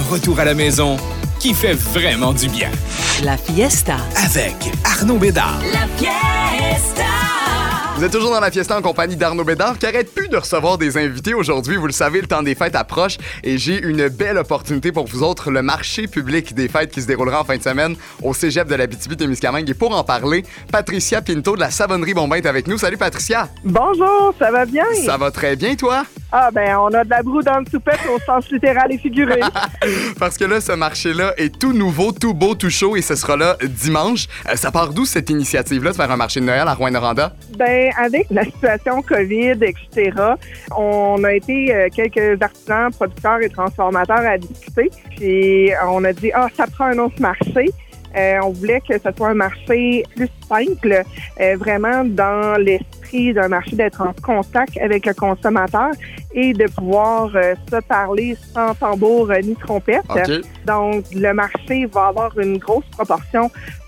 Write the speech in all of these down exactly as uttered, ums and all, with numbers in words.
retour à la maison qui fait vraiment du bien. La Fiesta. Avec Arnaud Bédard. La Fiesta. Vous êtes toujours dans la Fiesta en compagnie d'Arnaud Bédard qui arrête plus de recevoir des invités aujourd'hui. Vous le savez, le temps des fêtes approche et j'ai une belle opportunité pour vous autres, le marché public des fêtes qui se déroulera en fin de semaine au cégep de l'Abitibi-Témiscamingue. Et pour en parler, Patricia Pinto de la Savonnerie Bombin est avec nous. Salut Patricia! Bonjour, ça va bien? Ça va très bien, toi? Ah ben, on a de la broue dans le soupette au sens littéral et figuré. Parce que là, ce marché-là est tout nouveau, tout beau, tout chaud et ce sera là dimanche. Euh, ça part d'où cette initiative-là de faire un marché de Noël à Rouyn-Noranda? Ben, avec la situation COVID, et cetera, on a été euh, quelques artisans, producteurs et transformateurs à discuter. Puis on a dit, ah, ça prend un autre marché. Euh, on voulait que ce soit un marché plus simple, euh, vraiment dans l'esprit d'un marché d'être en contact avec le consommateur et de pouvoir euh, se parler sans tambour euh, ni trompette. Okay. Donc, le marché va avoir une grosse proportion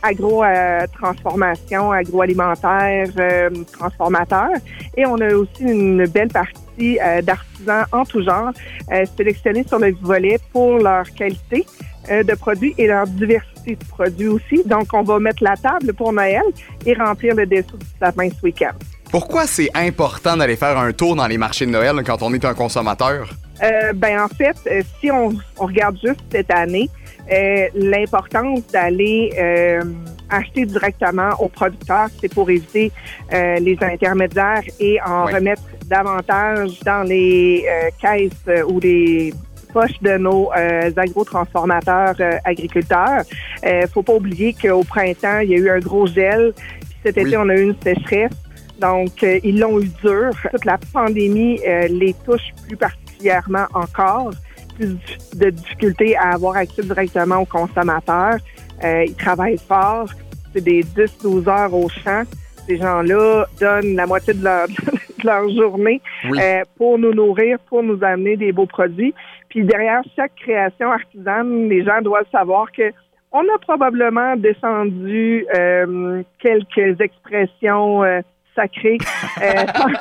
agro-transformation, euh, agroalimentaire, euh, transformateur. Et on a aussi une belle partie euh, d'artisans en tout genre euh, sélectionnés sur le volet pour leur qualité euh, de produits et leur diversité de produits aussi. Donc, on va mettre la table pour Noël et remplir le dessous du sapin ce week-end. Pourquoi c'est important d'aller faire un tour dans les marchés de Noël quand on est un consommateur? Euh, ben en fait, euh, si on, on regarde juste cette année, euh, l'importance d'aller euh, acheter directement aux producteurs, c'est pour éviter euh, les intermédiaires et en ouais. remettre davantage dans les euh, caisses euh, ou les poches de nos euh, agro-transformateurs euh, agriculteurs. Euh, faut pas oublier qu'au printemps, il y a eu un gros gel. Puis cet été, oui. on a eu une sécheresse. Donc, euh, ils l'ont eu dur. Toute la pandémie euh, les touche plus particulièrement encore. Plus de difficultés à avoir accès directement aux consommateurs. Euh, ils travaillent fort. C'est des dix à douze heures au champ. Ces gens-là donnent la moitié de leur, de leur journée oui. euh, pour nous nourrir, pour nous amener des beaux produits. Puis derrière chaque création artisane, les gens doivent savoir que on a probablement descendu euh, quelques expressions euh, sacré euh,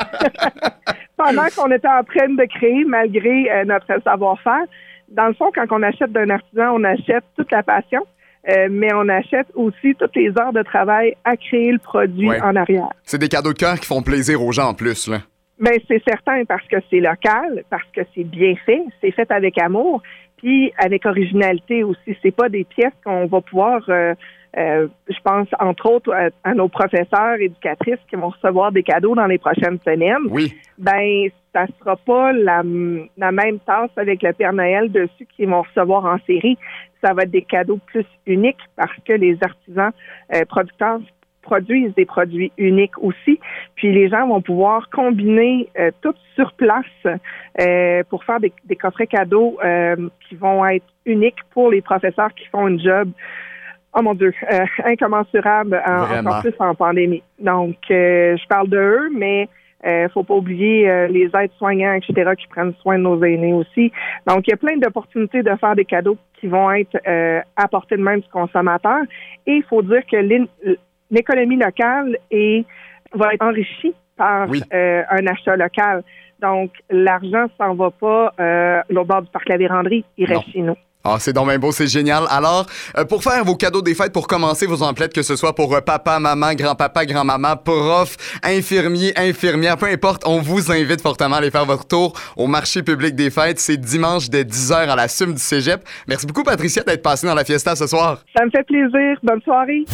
pendant qu'on était en train de créer, malgré euh, notre savoir-faire. Dans le fond, quand on achète d'un artisan, on achète toute la passion, euh, mais on achète aussi toutes les heures de travail à créer le produit ouais. en arrière. C'est des cadeaux de cœur qui font plaisir aux gens en plus, là. Ben c'est certain, parce que c'est local, parce que c'est bien fait, c'est fait avec amour, puis avec originalité aussi. C'est pas des pièces qu'on va pouvoir... Euh, Euh, je pense, entre autres, à, à nos professeurs éducatrices qui vont recevoir des cadeaux dans les prochaines semaines. Oui. Ben, ça sera pas la, la même tasse avec le Père Noël dessus qu'ils vont recevoir en série. Ça va être des cadeaux plus uniques parce que les artisans euh, producteurs produisent des produits uniques aussi. Puis les gens vont pouvoir combiner euh, tout sur place euh, pour faire des, des coffrets cadeaux euh, qui vont être uniques pour les professeurs qui font une job oh mon Dieu, euh, incommensurable en, encore plus en pandémie. Donc, euh, je parle de eux, mais euh, faut pas oublier euh, les aides-soignants, et cetera, qui prennent soin de nos aînés aussi. Donc, il y a plein d'opportunités de faire des cadeaux qui vont être euh, à portée de main du consommateur. Et il faut dire que l'économie locale est, va être enrichie par oui. euh, un achat local. Donc, l'argent s'en va pas euh, au bord du parc La Vérandrie, il reste non. chez nous. Ah, c'est donc bien beau, c'est génial. Alors, euh, pour faire vos cadeaux des fêtes, pour commencer vos emplettes, que ce soit pour euh, papa, maman, grand-papa, grand-maman, prof, infirmier, infirmière, peu importe, on vous invite fortement à aller faire votre tour au marché public des fêtes. C'est dimanche dès dix heures à la S U M du Cégep. Merci beaucoup, Patricia, d'être passée dans la Fiesta ce soir. Ça me fait plaisir. Bonne soirée.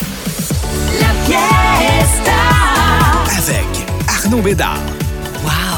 La Fiesta. Avec Arnaud Bédard. Wow!